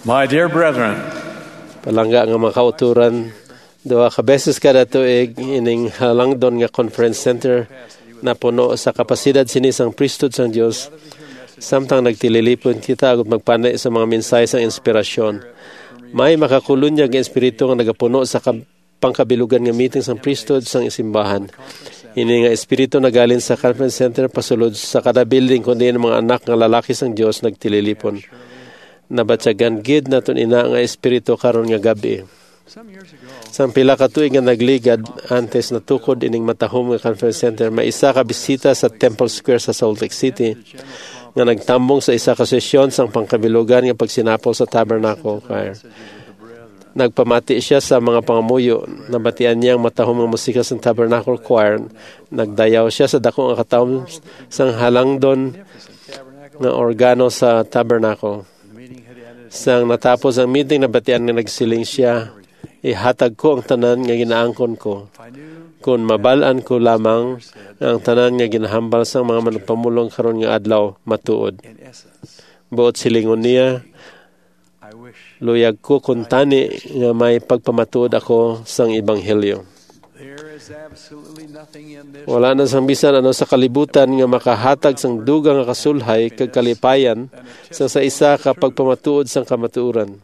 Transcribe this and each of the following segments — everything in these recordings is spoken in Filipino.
My dear brethren, Palangga nga mga kauturan, duha ka beses kada tuig ining halangdon nga conference center na puno sa kapasidad sinisang priesthood sang Dios. Samtang nagtililipon kita agud magpanay sa mga mensahe sang inspirasyon. May makakulunyag nga espiritu nga nagapuno sa pangkabilugan nga meeting sang priesthood sang isimbahan. Ini nga espiritu nagalin sa conference center pasulod sa kada building kundi mga anak nga lalaki sang Dios nagtililipon. Nabatyagan gid naton ina nga espiritu karon nga gabi. Sang pila ka tuig nga nagligad antes natukod ining matahom nga conference center, may isa ka bisita sa Temple Square sa Salt Lake City nga nagtambong sa isa ka sesyon sang pangkabilugan nga pagsinapol sa Tabernacle Choir. Nagpamati siya sa mga pangamuyo. Nabatian niya ang matahom nga musika sa Tabernacle Choir. Nagdayaw siya sa dako nga katawon sang halangdon nga organo sa Tabernacle. Sang natapos ang meeting, nabatian nga nagsiling siya, ihatag ko ang tanan nga ginaangkon ko. Kung mabalaan ko lamang ang tanan nga ginahambal sang mga managpamulong karon nga adlaw matuod. Buot silingon niya, luyag ko kung tani nga may pagpamatuod ako sang ebanghelyo. Wala na sang bisan ano sa kalibutan nga makahatag sang dugang nga kasulhay kag kalipayan sa isa ka pagpamatuod sang kamatuoran.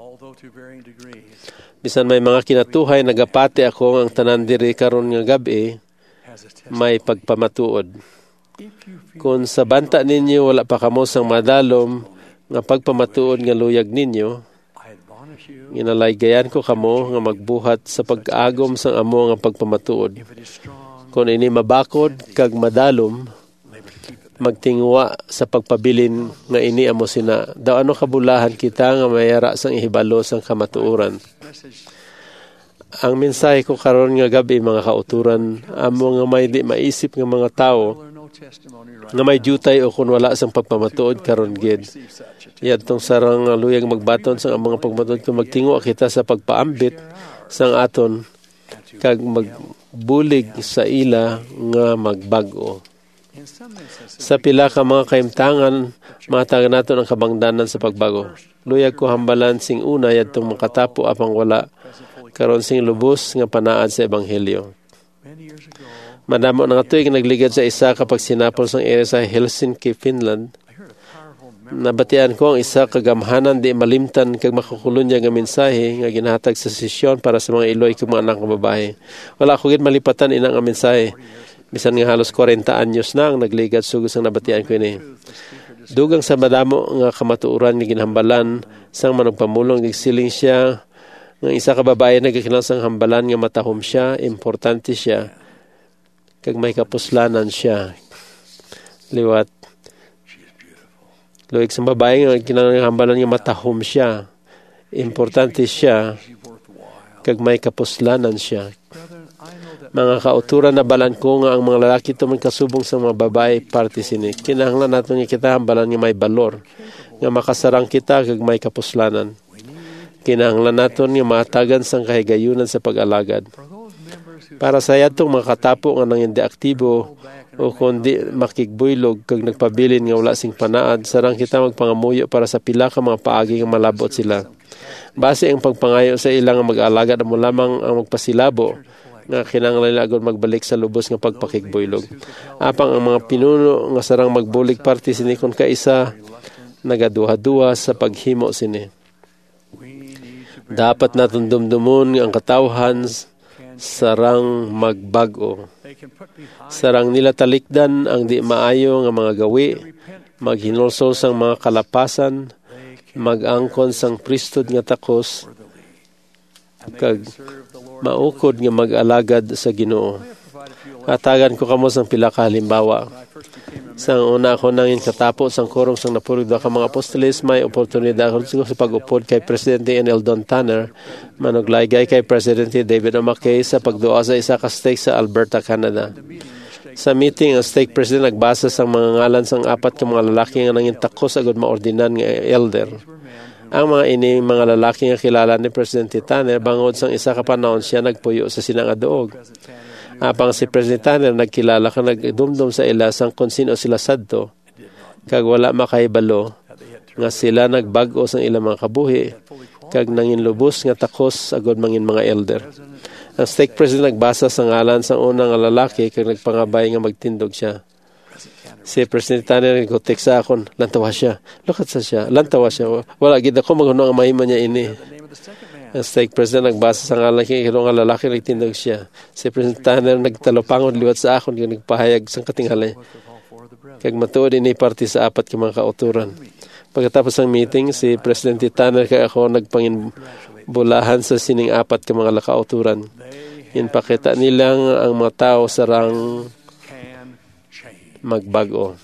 Bisan may mga kinatuhay nagapati ako ang tanan diri karon nga gabi may pagpamatuod. Kung sa banta ninyo wala pa kamo sang madalom nga pagpamatuod nga luyag ninyo, ginalaygayan ko kamo nga magbuhat sa pag-agom sang amo nga pagpamatuod. Kung ini mabakod kag madalom, magtingwa sa pagpabilin nga ini amo sina. Daw ano kabulahan kita nga mayara sang ihibalo sang kamatuoran. Ang mensahe ko karon nga gabi mga kauturan, amo nga may di maisip nga mga tao nga may jutay o kun wala sang pagpamatuod karon gid. Yadtong sarang luyag magbaton sa mga pagmatuod kung magtingwa kita sa pagpaambit sang aton kag magbulig sa ila nga magbag-o. Sa pila ka mga kaimtangan, matagan naton ang kabangdanan sa pagbago. Luyag ko hambalan sing una yadtong makatapo apang wala karon sing lubos nga panaad sa ebanghelyo. Madamo na nga tuig nagligad sa isa kapag sinapol sang area sa Helsinki, Finland. Nabatian ko ang isa kagamhanan di malimtan kag makakulunya nga mensahe nga ginahatag sa sesyon para sa mga Iloy kag mga anak nga babae. Wala ko gid malipatan ina nga mensahe. Bisan nga halos 40 anyos na ang nagligad sugod sang nabatian ko ini. Dugang sa madamo nga kamatuoran nga ginhambalan sang managpamulong nagsiling siya nga isa ka babae nagakilang sang hambalan nga matahom siya, importante siya kag may kapuslanan siya. Liwat luwig sa babae nga kinanghambalan nga matahom siya, importante siya kag may kapuslanan siya. Mga kauturan na balan ko nga ang mga lalaki tuman kasubong sa mga babae parte sini. Kinahanglan nato nga kita hambalan nga may balor, nga makasarang kita kag may kapuslanan. Kinahanglan nato nga maatagan sang kahigayunan sa pag-alagad. Para sa yadtong mga katapo nga nang hindi aktibo o kundi makigbuylog kag nagpabilin nga wala sing panaad, sarang kita magpangamuyo para sa pila ka mga paagi nga malabot sila. Base ang pagpangayo sa ilang mag-alagad mo lamang ang magpasilabo nga kinahanglan nila agad magbalik sa lubos nga pagpakigbuylog. Apang ang mga pinuno nga sarang magbulig parte sini kon kaisa nagaduha-duha sa paghimo sini. Dapat naton dumdumon ang katawhan sarang magbag-o. Sarang nila talikdan ang di maayo nga mga gawi, maghinulsol sang mga kalapasan, mag-angkon sang priesthood nga takos, kag maukod nga mag-alagad sa Ginoo. Hatagan ko kamo sang pila ka halimbawa. Sang una ako nangin katapo sang kurong sang napurog ka mga apostoles, may oportunidad ako sa pag-upod kay Presidente Eldon Tanner, manuglaygay kay Presidente David O. McKay sa pagduwa sa isa ka stake sa Alberta, Canada. Sa meeting, ang stake president nagbasa sang mga ngalan sang apat ka mga lalaki nga nangin takos agad maordinan nga elder. Ang mga ini mga lalaki nga kilala ni Presidente Tanner, bangod sang isa ka panahon siya nagpuyo sa sinang adoog. Apang si President Tanner nagkilala ka nagdumdum sa ila sang kung sino sila sadto, kag wala makahibalo nga sila nagbag-o sa ilang mga kabuhi kag nangin lubos nga takos agod mangin mga elder. Ang stake president nagbasa sa ngalan sa unang nga lalaki kag nagpangabay nga magtindog siya. Si President Tanner nagkutik sa akon, lantawa siya. Lukat sa siya, lantawa siya. Wala gid ako maghuno ang mahima niya ini. Ang stake president nagbasa sa ngalan kay nga lalaki nagtindog siya. Si President Tanner nagtalopangod liwat sa akon kag nagpahayag sang katingali. Kag matuod ini parte sa apat ka mga kauturan. Pagkatapos ng meeting, si President Tanner kay ako nagpanginbulahan sa sining apat ka mga kauturan. Inpakita nilang ang mga tao sarang magbago.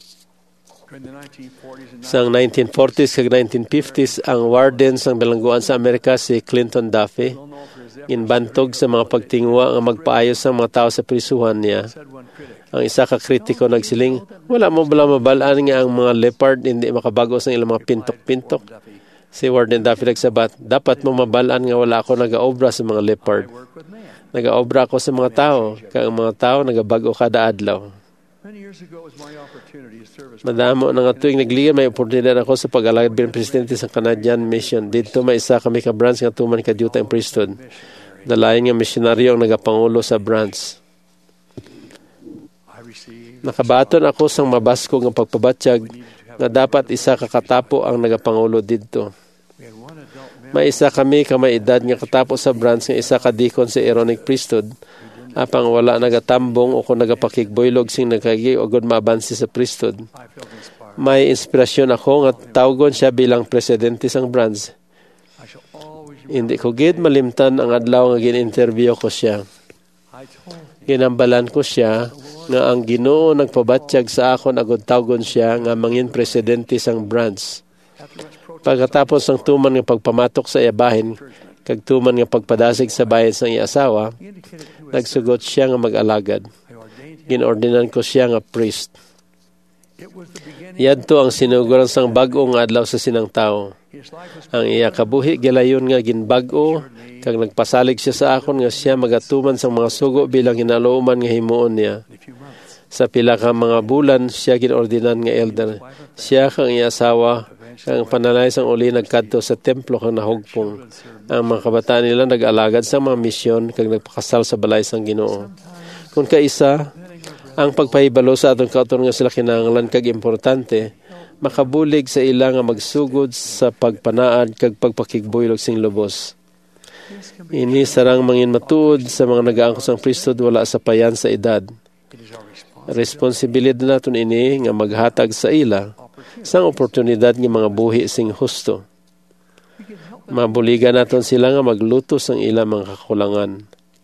Sa 1940s kag 1950s, ang warden sang bilangguan sa Amerika si Clinton Duffy inbantog sa mga pagtingwa nga magpaayos sa mga tao sa prisuhan niya. Ang isa ka kritiko nagsiling, wala mo bala mabalaan nga ang mga leopard hindi makabago sa ilang mga pintok-pintok. Si Warden Duffy nagsabat, dapat mo mabalaan nga wala ako nagaobra sa mga leopard. Nagaobra ako sa mga tao, kaya ang mga tao nagabago kada adlaw. Madamo na nga tuwing nagligan, may oportunidad ako sa pag-alagad bilang presidente sa Canadian Mission. Dito may isa kami ka branch nga tuman ka duty ang priesthood. Dalayan nga misyonaryo ang nagapangulo sa branch. Nakabaton ako sang mabasko nga pagpabatsyag nga dapat isa kakatapo ang nagapangulo didto. May isa kami ka may edad nga katapo sa branch nga isa ka deacon sa Aaronic priesthood. Apang wala nagatambong o kung nagapakigboylog sing nagkagi o gud maabansi sa priesthood. May inspirasyon ako nga tawgon siya bilang presidente sang branch. Hindi ko gid malimtan ang adlaw nga gin-interview ko siya. Ginambalan ko siya nga ang Ginoo nagpabatsyag sa akon agud tawgon siya nga mangin presidente sang branch. Pagkatapos ng tuman nga pagpamatok sa iyabahin kag tuman nga pagpadasig sa bayan sang iya asawa, nagsugot siya nga mag-alagad. Ginordinan ko siya nga priest. Yadto ang sinuguran sang bag-o nga adlaw sa sinang tao. Ang iya kabuhi gilayon nga ginbag-o kag nagpasalig siya sa akon nga siya magatuman sang mga sugo bilang hinalooman nga himuon niya. Sa pila ka mga bulan siya ginordinan nga elder. Siya kang iya asawa kang panalay sang uli nagkadto sa templo kang nahugpong. Ang mga kabataan nila nag-alagad sa mga misyon kag nagpakasal sa balay sang Ginoo. Kung kaisa, ang pagpahibalo sa atong kauturan nga sila kinahanglan kag importante, makabulig sa ila nga magsugod sa pagpanaad kag pagpakigboylog sing lubos. Ini sarang mangin matuod sa mga nagaangkos sang priesthood wala sa payan sa edad. Responsibilidad naton ini nga maghatag sa ila sang oportunidad ng mga buhi sing husto. Mabuligan naton sila nga magluto sang ilang mga kakulangan.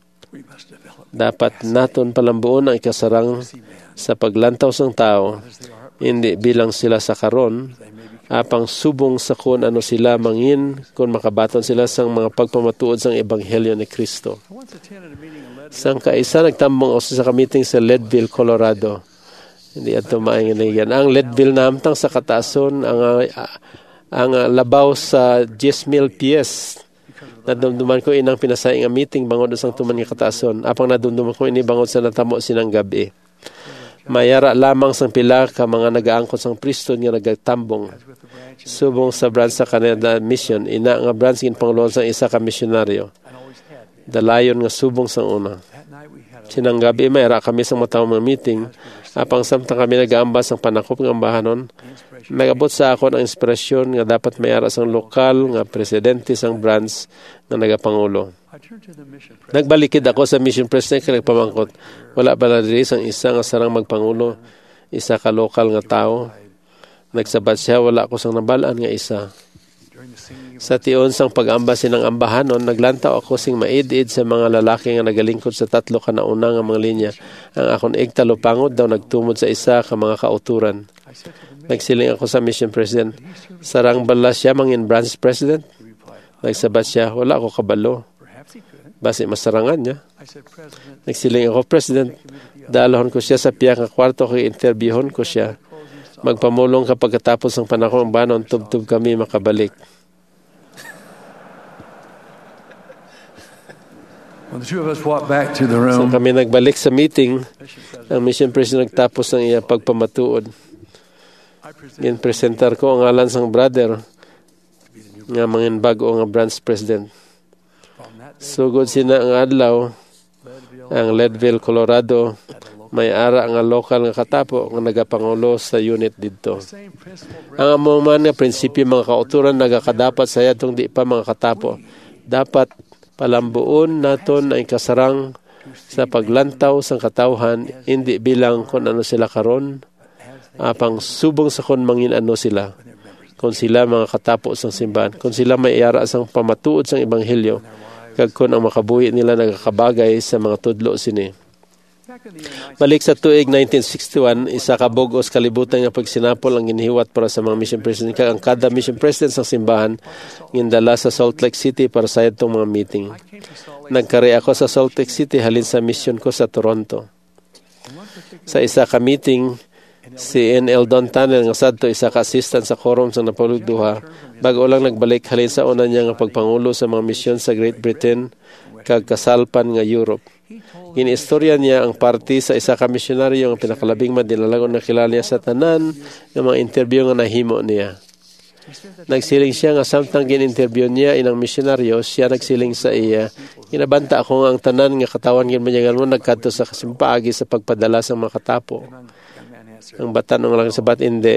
Dapat naton palambuon ang ikasarang sa paglantaw sang tao, hindi bilang sila sa karon, apang subong sa kun ano sila mangin kung makabaton sila sang mga pagpamatuod sang Ebanghelyo ni Kristo. Sang kaisa nagtambong ako sa meeting sa Leadville, Colorado. Hindi ato mainginigan. Ang Leadville namtang sa kataason ang labaw sa 10,000 pies. Nadumduman ko inang pinasayang ang meeting bangod sang tuman nga kataason. Apang nadumduman ko ini bangod sa natamo sinang gabi. Mayara lamang sang pila ka mga nagaangkot sang priesthood nga nagtambong. Subong sa branch sa Canada Mission, ina nga branch gin panguluan sang isa ka misyonaryo. Dalayon nga subong sang una. Sinang gabi mayara kami sang matawang meeting. Apang samtang kami nag-aambas ang panakop ng ambahanon, nagabot sa akon ang inspirasyon nga dapat mayara sang lokal nga presidente sang branch nga nagapangulo. Nagbalikid ako sa mission president kaya nagpamangkot. Wala ba na diri sang isa nga sarang magpangulo, isa ka lokal nga tao. Nagsabat siya, wala ko sang nabalaan nga isa. Sa tion sang pag-ambas sinang ambahanon, naglantaw ako sing maid-id sa mga lalaki nga nagalingkod sa tatlo ka nauna nga mga linya. Ang akon igtalupangod daw nagtumod sa isa ka mga kauturan. Nagsiling ako sa mission president, sarang bala siya mangin branch president? Nagsabat siya, wala ako kabalo. Basi masarangan niya. Nagsiling ako, President, dalahon ko siya sa piyak nga kwarto kay interviewon ko siya. Magpamulong ka pagkatapos ng panahon ng banon, tub-tub kami makabalik. So kami nagbalik sa meeting, ang mission president nagtapos ng iya pagpamatuod. Ginpresentar ko ang ngalan sang brother nga mangin bago nga branch president. Sugod sina ang adlaw, ang Leadville, Colorado, may ara nga lokal nga katapo nga nagapangulo sa unit didto. Ang among man nga prinsipyo mga kauturan nagakadapat sa yadtong di pa mga katapo. Dapat palambuon naton ang kasarang sa paglantaw sang katawhan, hindi bilang kung ano sila karon, apang subong sa kung mangin ano sila. Kung sila mga katapo sang simbahan, kung sila may iara sang pamatuod sang ebanghelyo, kag kung ang makabuhi nila nagakabagay sa mga tudlo sini. Balik sa tuig 1961, isa ka bugos kalibutan nga pagsinapol ang ginhiwat para sa mga mission president. Ang kada mission president sa simbahan gindala sa Salt Lake City para sa itong mga meeting. Nagkari ako sa Salt Lake City halin sa mission ko sa Toronto. Sa isa ka meeting, si N.L. Don Tanner nga sadto isa ka assistant sa quorum sa napalugduha, bago lang nagbalik halin sa una niya nga pagpangulo sa mga misyon sa Great Britain kag kasalpan nga Europe. Giniistorya niya ang party sa isa ka misyonaryo nga pinakalabing madinalagon na kilala niya sa tanan ng mga interview nga nahimo niya. Nagsiling siya nga samtang gin-interview niya inang misyonaryo, siya nagsiling sa iya, "Ginabanta ako nga ang tanan nga katawan ginmanyagan mo nagkadto sa kasimpaagi sa pagpadala sa mga katapo." Ang batanong lang sabat, "Hindi.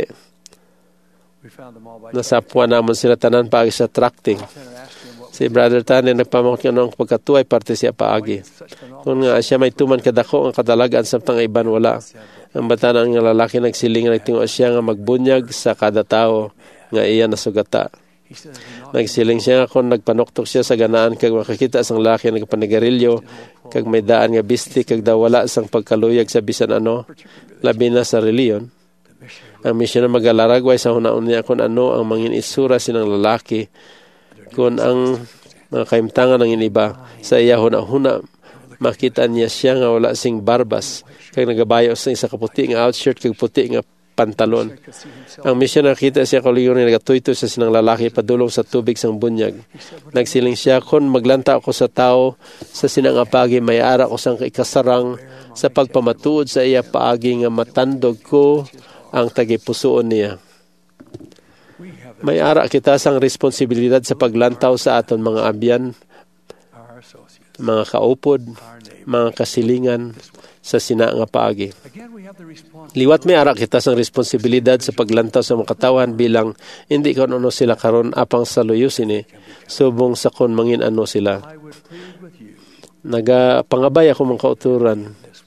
Nasapwa namon sila tanan paagi sa tracting." Si Brother Tanner nagpamangkot nga noong pagkatuay parte siya paagi. Kung nga siya may tuman kadako ang kadalagan samtang iban wala. Ang batanan nga lalaki nagsiling nga nagtingo siya nga magbunyag sa kada tao nga iya nasugata. Nagsiling siya nga kung nagpanuktok siya sa ganaan kag makakita sang lalaki nagpanigarilyo kag may daan nga bisti kag daw wala sang pagkaluyag sa bisan ano, labi na sa reliyon. Ang misyon na magalaragway sa hunaon niya kung ano ang mangin isura sinang lalaki kung ang mga kaimtangan ng iniba sa iya huna-huna, makita niya siya nga wala sing barbas kag nagabayo sa isa ka puti nga outshirt kag puti nga pantalon. Ang misyon nakita siya kauligon nga nagatuytoy sa sinang lalaki padulong sa tubig sang bunyag. Nagsiling siya, "Kung maglanta ako sa tao sa sinang apagi, may ara ko sang ikasarang sa pagpamatuod sa iya paagi nga matandog ko ang tagipusoon niya." May ara kita sang responsibilidad sa paglantaw sa aton mga abyan, mga kaupod, mga kasilingan sa sina nga paagi. Liwat may ara kita sang responsibilidad sa paglantaw sa mga katawan bilang hindi kon ano sila karon apang sa luyusin subong sa kon mangin ano sila. Nagapangabay ako mga kauturan.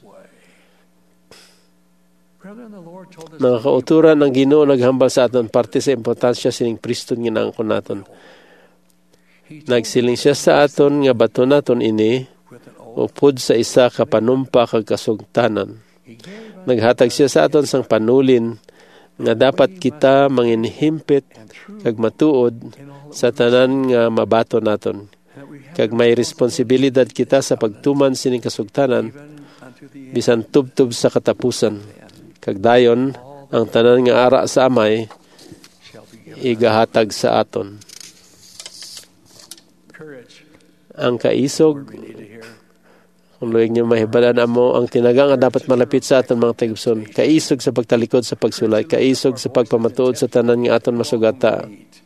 Mga kauturan ng Ginoo naghambal sa aton parte sa importansya sining Kriston nga naangkon naton. Nagsiling siya sa aton nga bato naton ini upod sa isa ka panumpa kag kasugtanan. Naghatag siya sa aton sang panulin nga dapat kita manginhimpit kag matuod sa tanan nga mabato naton. Kag may responsibilidad kita sa pagtuman sining kasugtanan bisan tubtub sa katapusan. Kag dayon ang tanan nga ara sa amay igahatag sa aton. Ang kaisog, kung luwag niyo mahibalan mo, ang tinaga nga dapat malapit sa aton mga tigubson. Kaisog sa pagtalikod sa pagsulay, kaisog sa pagpamatuod sa tanan nga aton masugata.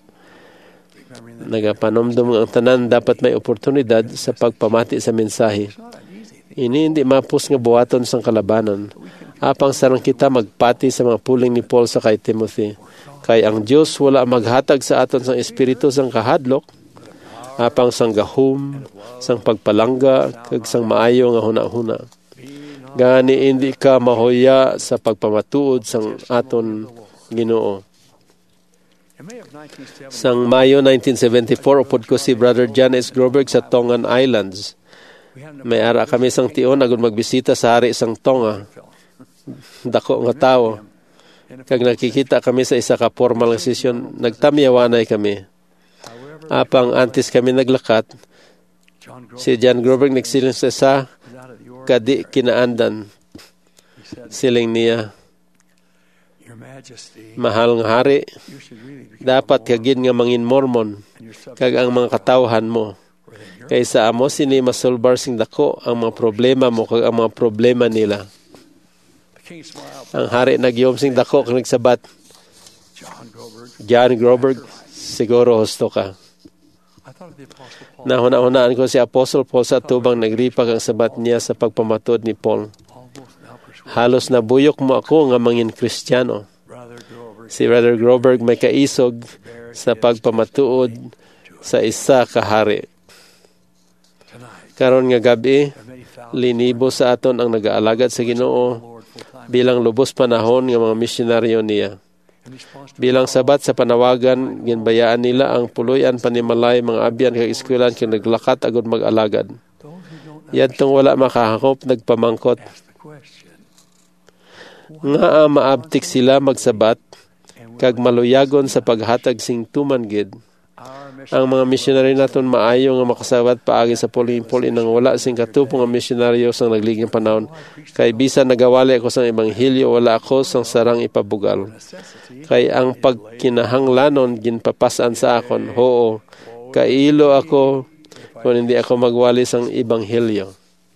Nagapanomdom ang tanan dapat may oportunidad sa pagpamati sa mensahe. Ini hindi mapus nga buhaton sang kalabanan. Apang sarang kita magpati sa mga puling ni Paul sa kay Timothy. Kay ang Diyos wala maghatag sa aton sang espiritu sang kahadlok, apang sang gahum, sang pagpalangga, kag sang maayo nga huna-huna. Gani hindi ka mahuya sa pagpamatuod sang aton Ginoo. Sang Mayo 1974, upod ko si Brother John S. Groberg sa Tongan Islands. May ara kami sang tion agud magbisita sa hari sang Tonga. Dako nga tao. Kag nakikita kami sa isa ka formal nga sesyon, nagtamyawanay kami. Apang antes kami naglakat, si John Groberg nagsiling sa isa, kadi kinaandan. Siling niya, "Mahal nga hari, dapat kagin nga mangin Mormon, kag ang mga katawhan mo. Kaysa amo sini masulbar sing dako ang mga problema mo kag ang mga problema nila." Ang hari nagyom sing dako kag nagsabat, John Groberg, siguro husto ka. Nahuna-hunaan ko si Apostle Paul sa tubang nagripag ang sabat niya sa pagpamatod ni Paul. Halos nabuyok mo ako nga mangin Kristiyano. Si Brother Groberg may kaisog sa pagpamatuod sa isa ka hari. Karon nga gabi, linibo sa aton ang nag-aalagad sa Ginoo bilang lubos panahon nga mga misyonaryo niya. Bilang sabat sa panawagan, ginbayaan nila ang puloy-an panimalay mga abyan kag eskwelahan kag naglakat agud mag-alagad. Yadtong wala makahakop nagpamangkot. Nga maabtik sila magsabat kag maluyagon sa paghatag sing tuman gid. Ang mga misyonaryo naton maayo nga makasabat paagi sa pulin nang wala sing katupong nga misyonaryo sang nagliging panahon. Kay bisan nagawali ako sang ebanghelyo, wala ako sang sarang ipabugal. Kay ang pagkinahanglanon ginpapasan sa akon. Hoo, kailo ako kung hindi ako magwali sang ebanghelyo.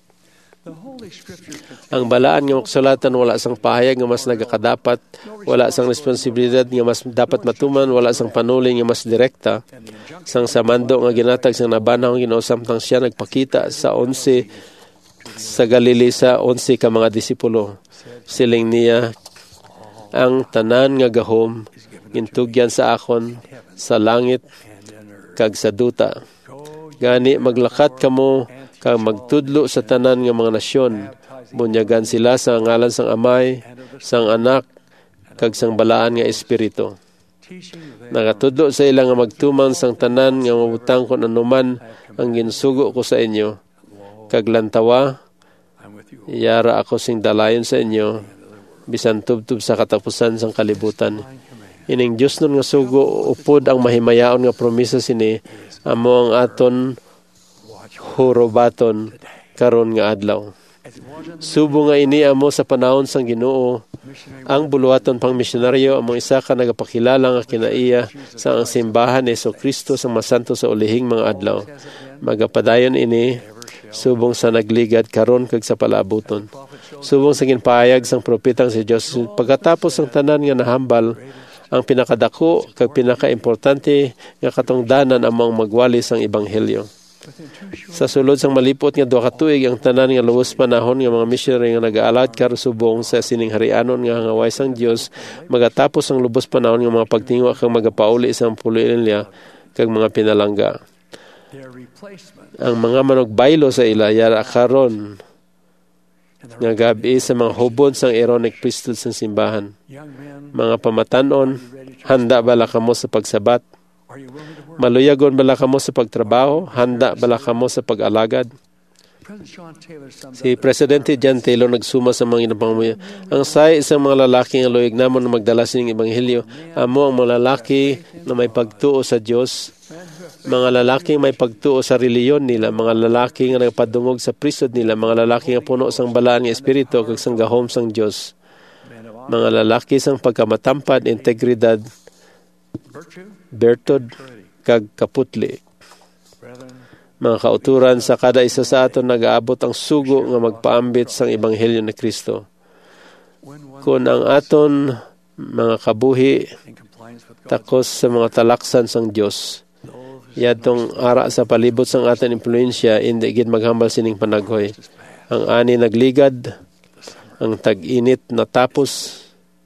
Ang balaan nga maksulatan wala sang pahayag nga mas nagakadapat, wala sang responsibilidad nga mas dapat matuman, wala sang panuli nga mas direkta. Sang samando nga ginatag sang nabanaw Ginoo samtang siya nagpakita sa 11 sa Galilea sa 11 ka mga disipulo. Siling niya, ang tanan nga gahom gintugyan sa akon sa langit kag sa duta. Gani maglakat kamo kag magtudlo sa tanan nga mga nasyon. Bunyagan sila sa ngalan sang Amay, sang Anak, kag sang balaan nga Espiritu. Nakatudlo sa ila nga magtuman sang tanan nga mabutang kon anuman ang ginsugo ko sa inyo. Kag lantawa, yara ako sing dalayon sa inyo, bisan tubtub sa katapusan sang kalibutan. Ining Diyos nun nga sugo, upod ang mahimayaon nga promisa sini, amo ang aton hurobaton karon nga adlaw. Subo nga ini amo sa panahon sang Ginoo, ang buluhaton pang misyonaryo among isa ka nagapakilala nga kinaiya sa ang simbahan ni Jesucristo sa masanto sa ulihing mga adlaw. Magapadayon ini subong sa nagligad karon kag sa palaabuton. Subong sa ginpahayag sang propetang si Dios pagkatapos ang tanan nga nahambal, ang pinakadako kag pinakaimportante nga katungdanan among magwali sang ebanghelyo. Sa sulod sang malipot nga 2 ka tuig ang tanan nga luwas panahon nga mga missionary nga nag-aalad karon subong sa sining harianon nga hangaway sang Dios magatapos ang lubos panahon nga mga pagtingwa kag magapauli sa puloy nila kag mga pinalangga. Ang mga manugbaylo sa ila yara karon nga gabi sa mga hubod sang ironic priesthood sang simbahan. Mga pamatanon, handa bala kamo sa pagsabat? Maluyagon bala kamo sa pagtrabaho? Handa bala kamo sa pag-alagad? Si Presidente John Taylor nagsuma sa mga inapangamuya. Ang say isang mga lalaki nga luyag namon na magdala sining ebanghelyo, amo ang mga lalaki na may pagtuo sa Dios, mga lalaki may pagtuo sa reliyon nila, mga lalaki nga nagpadungog sa prisod nila, mga lalaki nga puno sang balaan nga espiritu kag sang gahom sang Dios, mga lalaki sang pagkamatampad, integridad, bertud kag kaputli. Mga kauturan sa kada isa sa aton nagaabot ang sugo nga magpaambit sang ebanghelyo ni Kristo. Kung ang aton mga kabuhi takos sa mga talaksan sang Dios, yadtong ara sa palibot sang aton impluensya, hindi gid maghambal sining panaghoy. Ang ani nagligad, ang tag-init natapos,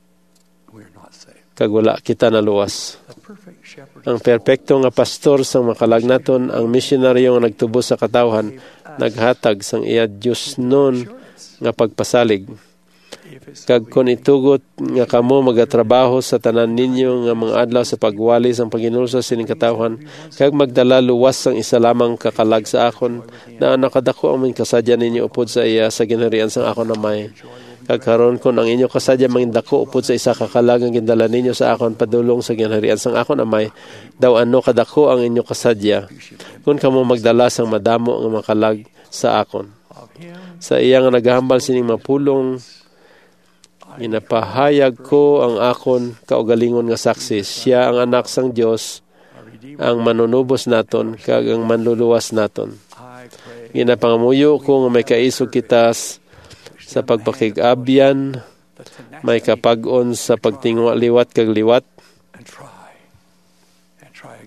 kag wala kita naluwas. Ang perpekto nga pastor sang makalagnaton, ang misyonaryo nga nagtubos sa katawhan, naghatag sang iya Dios nun nga pagpasalig. Kag kun itugot nga kamo magatrabaho sa tanan ninyo nga mga adlaw sa pagwali sang paginulsa sining katawhan, kag magdala luwas sang isa lamang kakalag sa akon, na nakadako ang kasadya ninyo upod sa iya sa ginharian sang akon Amay. Kag karon kun ang inyo kasadya mangindako upod sa isa kakalag ang gindala ninyo sa akon padulong sa ginharian sang akon Amay, daw ano kadako ang inyo kasadya kun kamo magdala sang madamo nga makalag sa akon. Sa iya nga naghambal sining mapulong, inapahayag ko ang akon kaugalingon nga saksi. Siya ang anak sang Dios, ang manunubos naton kag ang manluluwas naton. Ginapangamuyo ko nga may kaisog kita sa pagpakig-abyan, may kapag-on sa pagtingwa liwat kag liwat,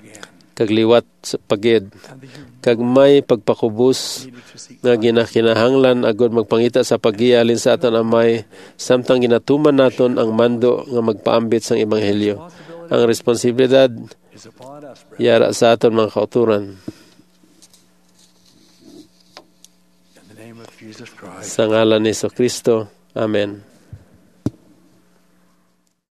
kag liwat sa pagid, kag may pagpakubos nga ginakinahanglan agud magpangita sa paggialin sa aton amay samtang ginatuman naton ang mando nga magpaambit sang ebanghelyo. Ang responsibilidad yara sa aton mga kauturan. Sa ngalan ni Jesucristo. Amen.